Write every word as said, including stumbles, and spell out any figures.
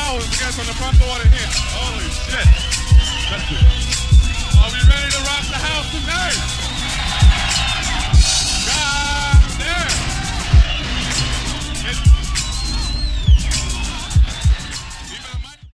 dollars against on the front door to hit. Holy shit. Are we ready to rock the house tonight?